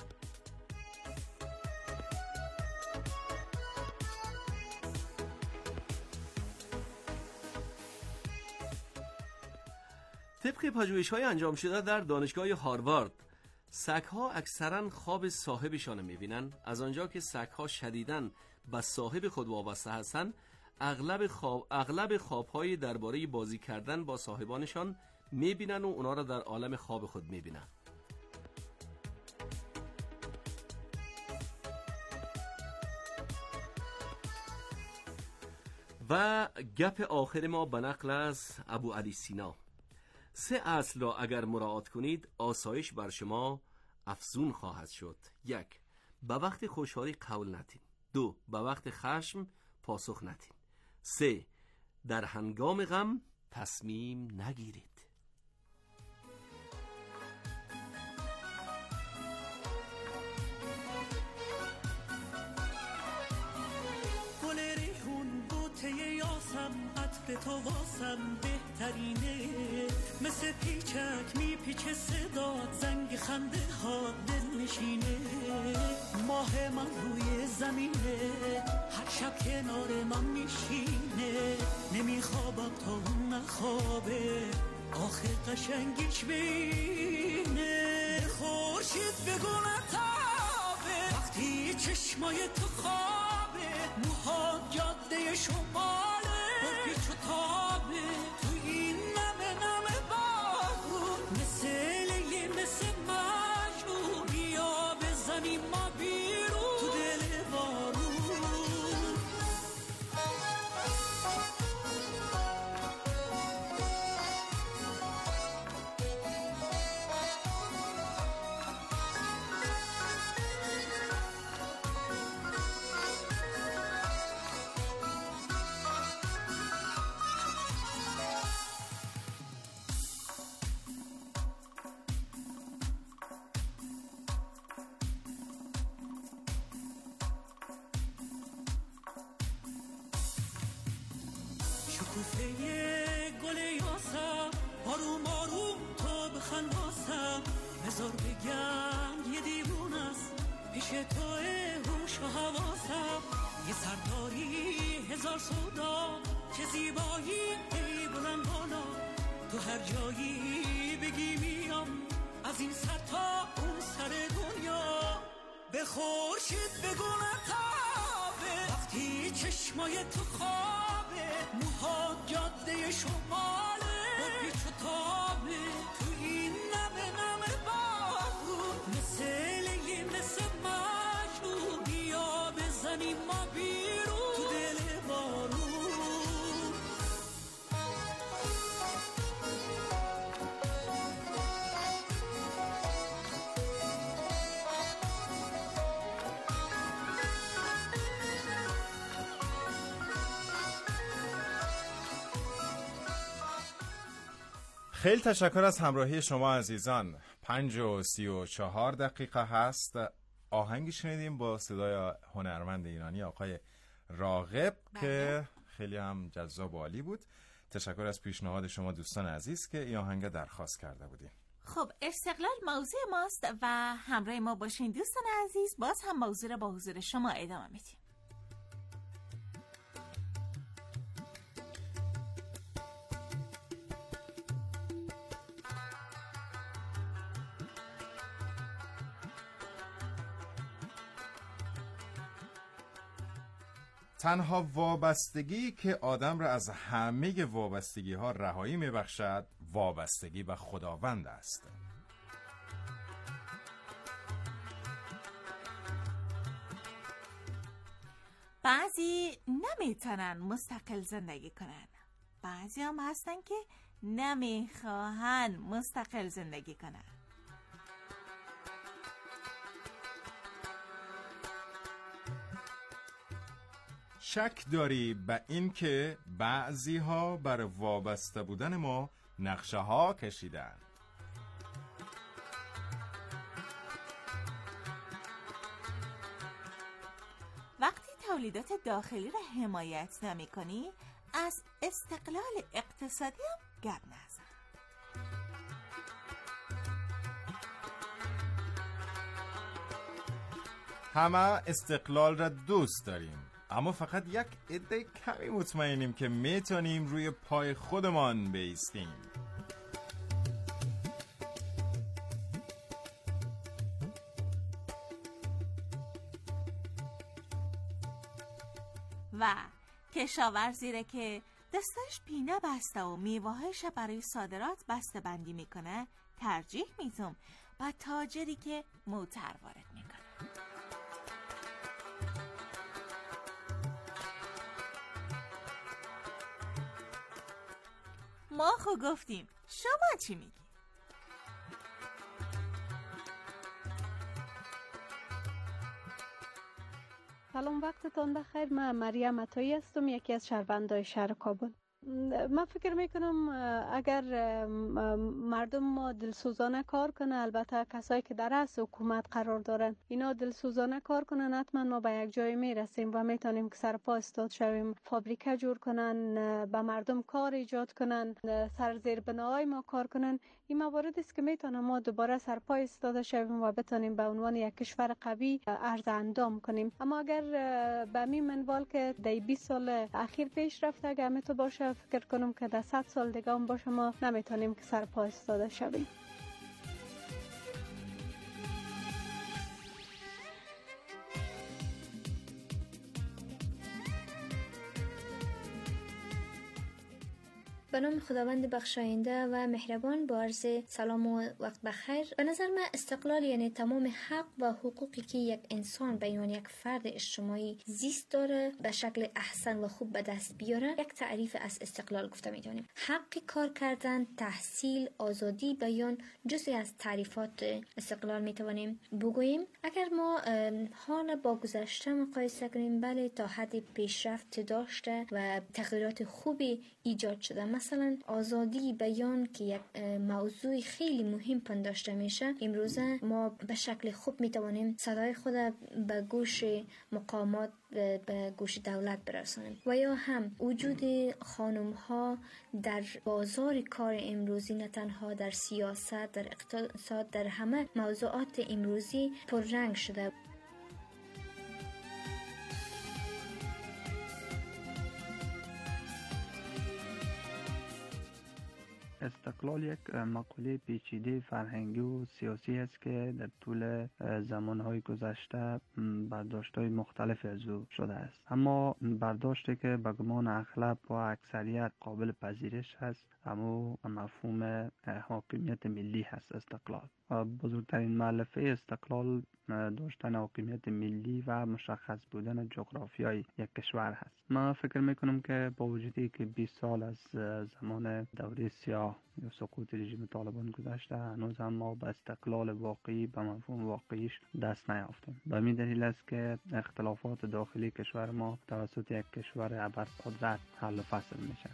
طبق پژوهش‌های انجام شده در دانشگاه هاروارد، سگ‌ها اکثراً خواب صاحبشان می‌بینند. از آنجا که سگ‌ها شدیداً به صاحب خود وابسته هستند، اغلب خواب‌های درباره بازی کردن با صاحبانشان می‌بینند و اونا را در عالم خواب خود می‌بینند. و گپ آخر ما به نقل از ابو علی سینا: 3 اصل را اگر مراعات کنید، آسایش بر شما افزون خواهد شد. 1. به وقت خوشحالی قول ندین. 2. به وقت خشم پاسخ ندین. 3. در هنگام غم تصمیم نگیرید. گل ریحون بوته یاسم، عطر تو واسم بهترینه، مثل پیچک میپیچه صدات، زنگ خنده ها دل نشینه. ماه من روی زمینه، هر شب کنار من میشینه، نمیخوابم تا اون نخوابه، آخه قشنگیش بینه. خورشید بگو نتابه وقتی چشمای تو خوابه، موها جاده شماله با پیچ و تابه، تو این نمه نمه بارون، مثل لیلی مثل مجنون، بیا بزنیم ما بیرون تو دل بارون. گل یاسم، آروم آروم تو بخند واسم، بذار بگم یه دیوون است پیش توی هوش و حواسم، یه سرداری هزار سودا، چه زیبایی ای بلند بالا، تو هر جایی بگی میام، از این سر تا اون سر دنیا، به خورشید بگو نتابه، وقتی چشمای تو خوابه، موهات جاده شماله، با پیچ و تابه، تو این نمه نمه بارون، مثل لیلی مثل مجنون، بیا بزنیم ما بیرون تو دل بارون. خیلی تشکر از همراهی شما عزیزان. 5:34 هست. آهنگی شنیدیم با صدای هنرمند ایرانی آقای راغب که خیلی هم جذاب و عالی بود. تشکر از پیشنهاد شما دوستان عزیز که این آهنگ درخواست کرده بودین. خب استقلال موضوع ماست و همراه ما باشین دوستان عزیز. باز هم موضوع را با حضور شما ادامه میدیم. تنها وابستگی که آدم را از همه وابستگی ها رهایی میبخشد وابستگی به خداوند است. بعضی نمیتونن مستقل زندگی کنن، بعضی هم هستن که نمیخواهن مستقل زندگی کنن. شک داری به این که بعضی ها بر وابسته بودن ما نقشه ها کشیدن. وقتی تولیدات داخلی را حمایت نمی کنی، از استقلال اقتصادی هم گپ نزن. همه استقلال را دوست داریم، اما فقط یک عده کمی مطمئنیم که میتونیم روی پای خودمان بایستیم. و کشاورزی که دستش پینه بسته و میوهش برای صادرات بسته بندی میکنه ترجیح میدم با تاجری که موتر وارد میکنه. ما خود گفتیم، شما چی میگی؟ سلام، وقتتان بخیر. من مریم عطایی هستم، یکی از شهروندان شهر کابل. من فکر میکنم اگر مردم ما دلسوزانه کار کنه، البته کسایی که در رأس حکومت قرار دارن اینا دلسوزانه کار کنن، حتما ما به یک جای میرسیم و میتونیم که سرپا استاد شویم، فابریکه جور کنن، به مردم کار ایجاد کنن، سر زیر بناهای ما کار کنن. این مواردی است که میتونه ما دوباره سرپا استاد شویم و بتونیم به عنوان یک کشور قوی عرض اندام کنیم. اما اگر به می منوال که در 20 سال اخیر پیش رفته اگر می تو باشه، فکر کنم که در 100 سال دیگه هم باشه ما نمیتونیم که سرپا ایستاده شویم. به نام خداوند بخشاینده و مهربان، با عرض سلام و وقت بخیر. به نظر من استقلال یعنی تمام حق و حقوقی که یک انسان به عنوان یک فرد اجتماعی زیست داره به شکل احسن و خوب به دست بیاره، یک تعریف از استقلال گفته میتونیم. حق کار کردن، تحصیل، آزادی بیان جزئی از تعریفات استقلال میتونیم بگوییم. اگر ما حال با گذشته مقایسه کنیم، بله تا حد پیشرفت داشته و تغییرات خوبی ایجاد شده. مثلا آزادی بیان که یک موضوع خیلی مهم پنداشته میشه، امروزه ما به شکل خوب میتوانیم صدای خود به گوش مقامات به گوش دولت برسانیم. و یا هم وجود خانم ها در بازار کار امروزی، نه تنها در سیاست، در اقتصاد، در همه موضوعات امروزی پررنگ شده. استقلال یک مقوله پیچیده فرهنگی و سیاسی است که در طول زمانهای گذشته برداشت‌های مختلف از او شده است، اما برداشتی که به گمان اغلب و اکثریت قابل پذیرش است اما مفهوم حاکمیت ملی هست. استقلال بزرگترین مؤلفه استقلال داشتن حاکمیت ملی و مشخص بودن جغرافیای یک کشور هست. من فکر میکنم که با وجودی که 20 سال از زمان دوره سیاه یا سقوط رژیم طالبان گذشته، هنوز هم ما به استقلال واقعی به مفهوم واقعیش دست نیافتیم. به همین دلیل است که اختلافات داخلی کشور ما توسط یک کشور ابرقدرت حل و فصل میشه.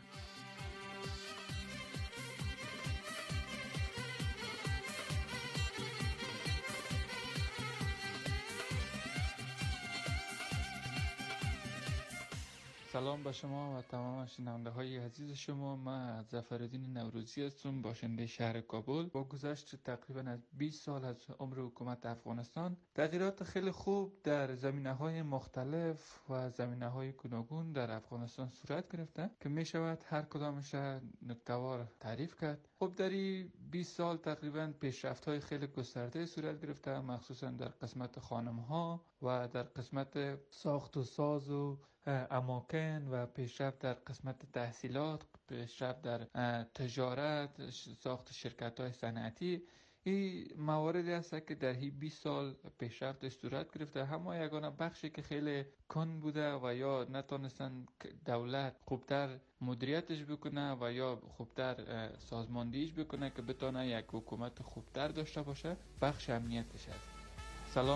سلام به شما و تمام شنونده های عزیز شما. من ظفرالدین نوروزی هستم، باشنده شهر کابل. با گذشت تقریبا از 20 سال از عمر حکومت افغانستان، تغییرات خیلی خوب در زمینه‌های مختلف و زمینه‌های گوناگون در افغانستان صورت گرفته که می شود هر کدامش نکته‌وار تعریف کرد. خب در این 20 سال تقریبا پیشرفت‌های خیلی گسترده صورت گرفته، مخصوصا در قسمت خانم‌ها و در قسمت ساخت و ساز و اماکن و پیشرفت در قسمت تحصیلات، پیشرفت در تجارت، ساخت شرکت‌های صنعتی. این مواردی هست که در 20 سال پیشرفت صورت گرفته. همه یگانه بخشی که خیلی کند بوده و یا نتونستن دولت خوبتر مدیریتش بکنه و یا خوبتر سازماندهیش بکنه که بتونه یک حکومت خوبتر داشته باشه، بخش امنیتش هست. سلام.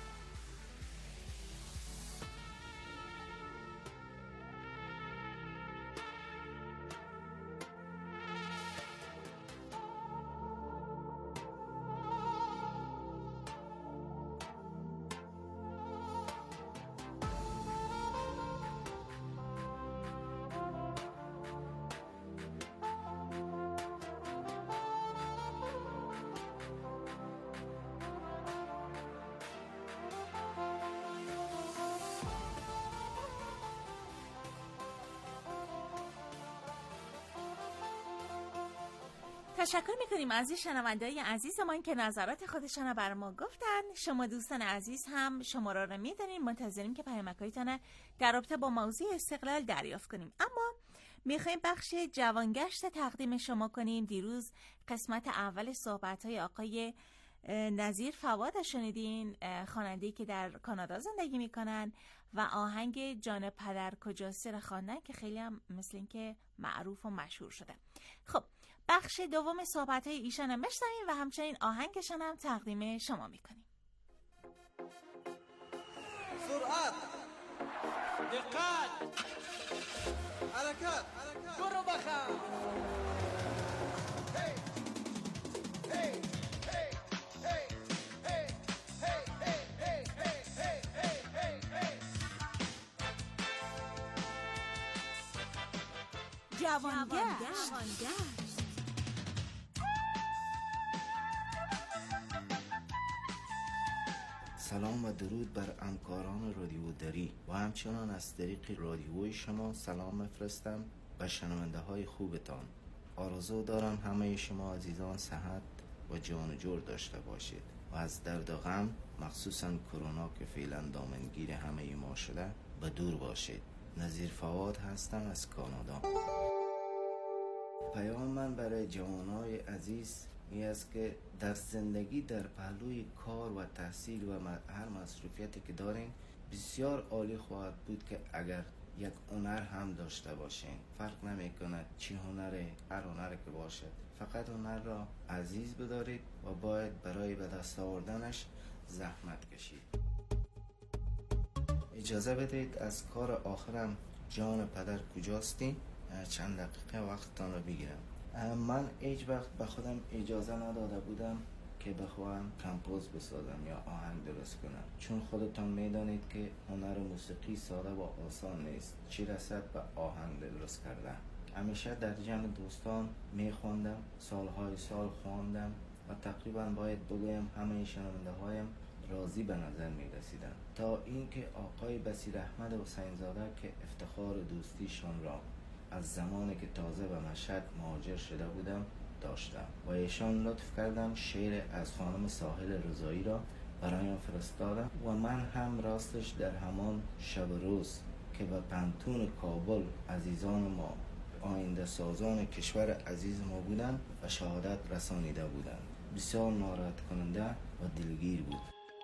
تشکر میکنیم از شنونده‌های عزیزمان که نظرات خودشان بر ما گفتن. شما دوستان عزیز هم شماره رو میدونین، منتظریم که پیامک‌هایتان در رابطه با موضوع استقلال دریافت کنیم. اما میخوایم بخش جوانگشت تقدیم شما کنیم. دیروز قسمت اول صحبت‌های آقای نظیر فواد شنیدین، خواننده‌ای که در کانادا زندگی میکنن و آهنگ جان پدر کجاست را خواندن که خیلی هم مثل این که معروف و مشهور شده. خب بخش دوم صحبت‌های ایشان هم بشنویم و همچنین آهنگشان هم تقدیم شما میکنیم. سرعت، دقت، حرکت، برو بخم. جوانگشت. سلام و درود بر همکاران رادیو دری و همچنان از طریق رادیوی شما سلام میفرستم به شنونده های خوبتان. آرزو دارم همه شما عزیزان صحت و جان و جور داشته باشید و از درد و غم مخصوصا کرونا که فعلا دامنگیر همه ما شده به دور باشید. نظیر فواد هستم از کانادا. پیام من برای جوانای عزیز این است که در زندگی در پهلوی کار و تحصیل و هر مصروفیتی که دارین بسیار عالی خواهد بود که اگر یک هنر هم داشته باشین. فرق نمیکنه چی هنره، هر هنری که باشد، فقط هنر را عزیز بدارید و باید برای به دست آوردنش زحمت کشید. اجازه بدید از کار آخرم جان پدر کجاستی چند دقیقه وقتتان رو بگیرم. من هیچ وقت به خودم اجازه نداده بودم که بخواهم کمپوز بسازم یا آهنگ درست کنم، چون خودتان میدانید که هنر موسیقی ساده و آسان نیست، چی رسد به آهنگ درست کردن. همیشه در جمع دوستان میخواندم، سالهای سال خواندم و تقریبا باید بگویم همه شنونده هایم راضی به نظر می رسیدن، تا اینکه آقای بصیر احمد حسین زاده که افتخار دوستیشان را از زمانی که تازه به مشهد مهاجر شده بودم داشتم و ایشان لطف کردن شعر از خانم ساحل رضایی را برایم فرستادم و من هم راستش در همان شب روز که به پنتون کابل عزیزان ما، آینده سازان کشور عزیز ما بودن و شهادت رسانیده بودند. بسیار ناراحت کننده و دلگیر بود.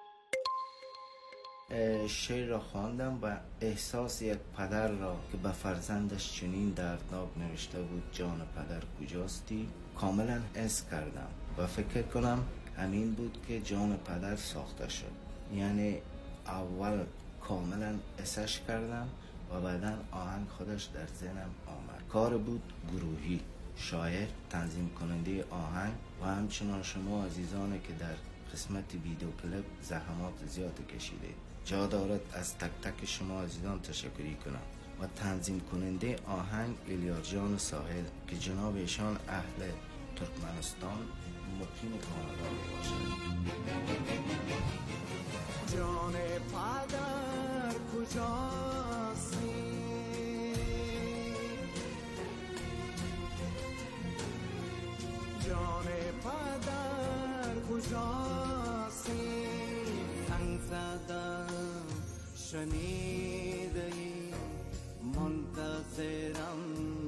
شعر را خواندم و احساس یک پدر را که به فرزندش چنین دردناک نوشته بود جان پدر کجاستی کاملا حس کردم و فکر کنم همین بود که جان پدر ساخته شد. یعنی اول کاملا حسش کردم و بعدا آهنگ خودش در ذهنم آمد. کار بود گروهی، شاعر، تنظیم کننده آهنگ و همچنان شما عزیزانی که در قسمت ویدیو کلیپ زحمات زیاد کشیدید. جا دارد از تک تک شما عزیزان تشکری کنم و تنظیم کننده آهنگ الیار جان ساحل که جناب ایشان اهل ترکمنستان مقیم کانادا می باشد. جان پدر کجاستی، جان پدر کجاستی، زنگ زدم شنیده ای، منتظرم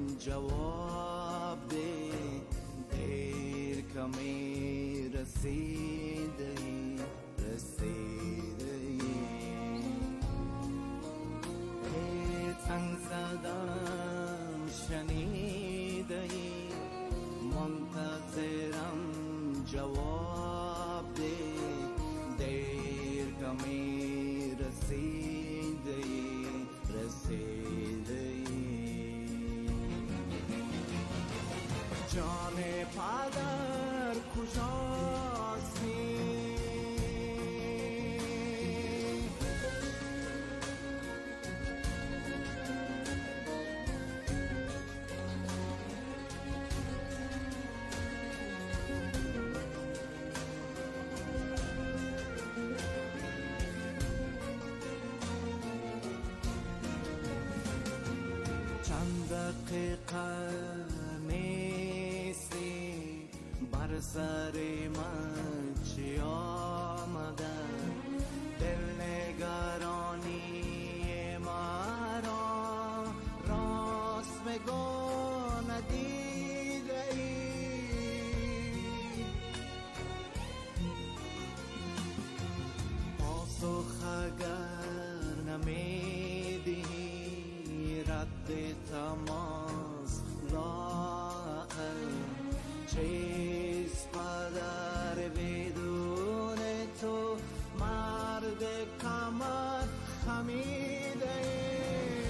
جواب ده، دیر کمی رسیده ای، رسیده ای. زنگ زدم شنیده ای، منتظرم جواب ده، دیر کمی رسیده ای، رسیده ای. جان پدر کجاستی، چند دقیقه نیستی بر سر من چی آمده، دل نگرانی مرا راست بگو ندیده ای، پاسخ اگر نمیدی رد تماس لاغر، چیست پدر بدون تو، مرد کمر خمیده ای.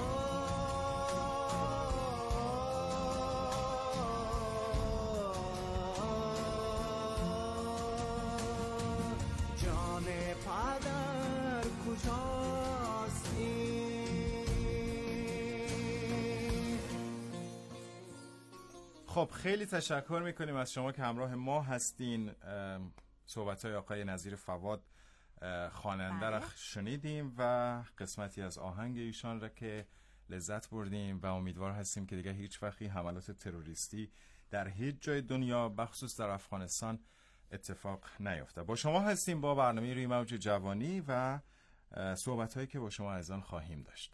جان پدر کجاستی. خب خیلی تشکر میکنیم از شما که همراه ما هستین. صحبت‌های آقای نظیر فواد خواننده را شنیدیم و قسمتی از آهنگ ایشان را که لذت بردیم و امیدوار هستیم که دیگه هیچ وقتی حملات تروریستی در هیچ جای دنیا بخصوص در افغانستان اتفاق نیفته. با شما هستیم با برنامه روی موج جوانی و صحبت‌هایی که با شما عزیزان خواهیم داشت.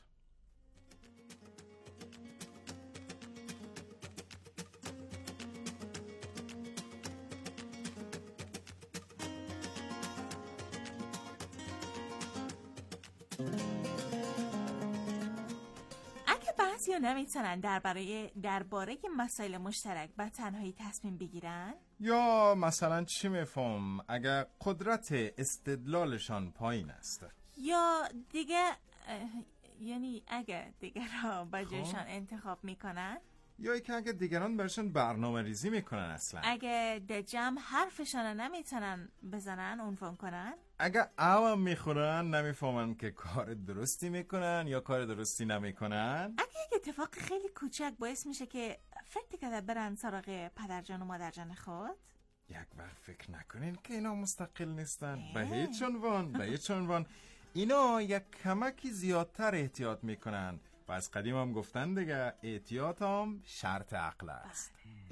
بعضیا نمیتونن درباره مسائل مشترک به تنهایی تصمیم بگیرن؟ یا مثلا چی میفهم اگر قدرت استدلالشان پایین است؟ یا دیگه یعنی اگه دیگران با جایشان انتخاب میکنن، یا ای که اگه دیگران برشان برنامه ریزی میکنن، اصلا اگه در جمع حرفشان نمیتونن بزنن عنوان کنن، اگه اوام میخورن نمیفهمن که کار درستی میکنن یا کار درستی نمیکنن، اگه یک اتفاق خیلی کوچک باعث میشه که فکر کرده برن سراغ پدرجان و مادرجان خود، یک وقت فکر نکنین که اینا مستقل نیستن. به هیچ عنوان اینا یک کمکی زیادتر احتیاط میکنن و از قدیم هم گفتن دیگه احتیاط هم شرط عقل است.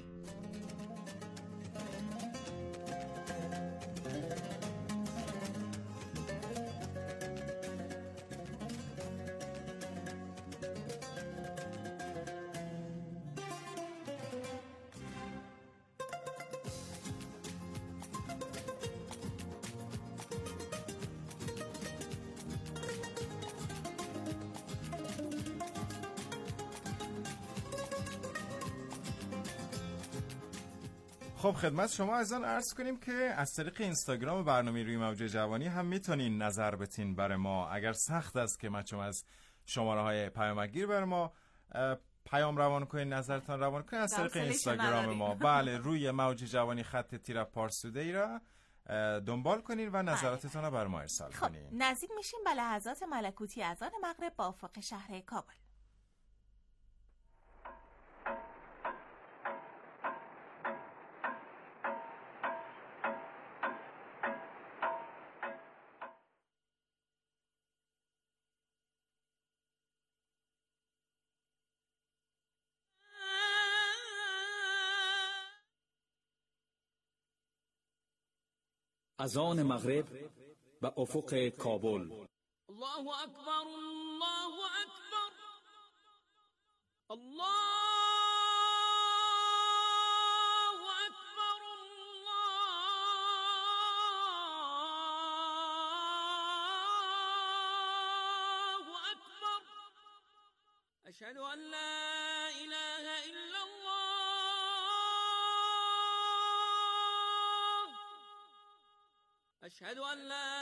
خب خدمت شما از آن عرض کنیم که از طریق اینستاگرام برنامه روی موج جوانی هم میتونین نظر بتین بر ما. اگر سخت است که مچم از شماره های پیامگیر بر ما پیام روان کنین، نظرتان روان کنین از طریق اینستاگرام ما. بله، روی موج جوانی خط تیره پارسوده ای را دنبال کنین و نظراتتان را بر ما ارسال کنین. نزدیک میشیم به لحظات ملکوتی اذان مغرب با افق شهر کابل. اذان مغرب به افق کابل. الله اکبر، الله اکبر، الله اکبر، الله اکبر. اشهد ان لا اله الا الله، اشهد ان لا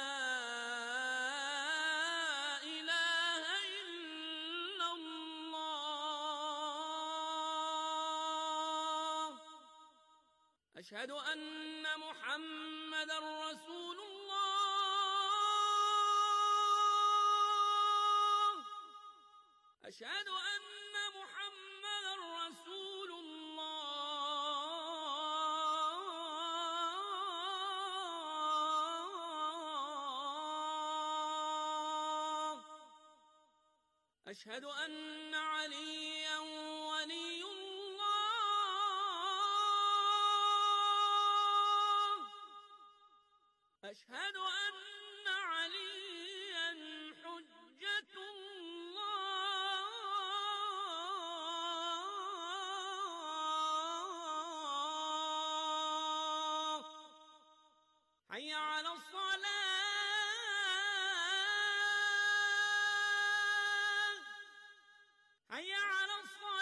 اله الا الله، اشهد ان محمد رسول الله، اشهد ان محمد رسول الله، اشهد ان عليا ولي الله، اشهد ان عليا حجة الله. حي على الصلاة، حي على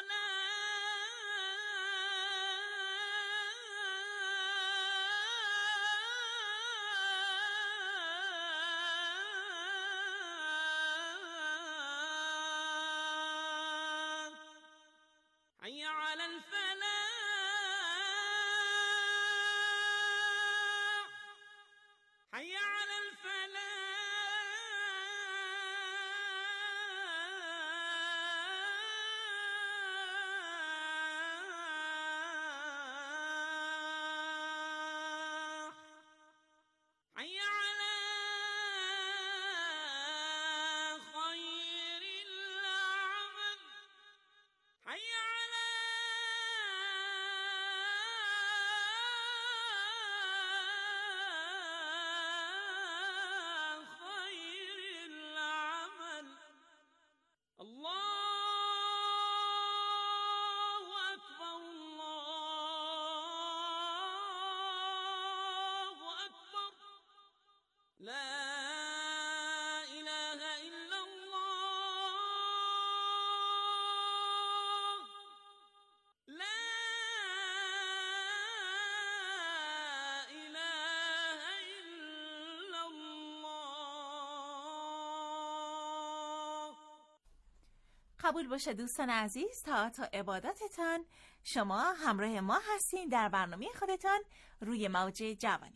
الصلاة، حي على الفلاح، حي على الفلاح، حي على خير العمل، حي على قبول باشه دوستان عزیز، تا عبادتتان شما همراه ما هستین در برنامه خودتان روی موج جوانی.